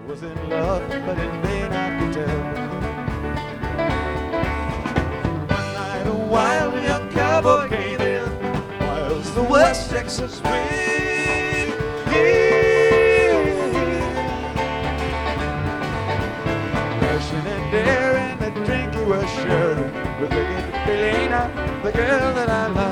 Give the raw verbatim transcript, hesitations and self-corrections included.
was in love, but in vain I could tell. One night a wild young cowboy came in, while the West Texas wind. Rushing and daring, the drink he was sharing with Lady Helena, the girl that I love.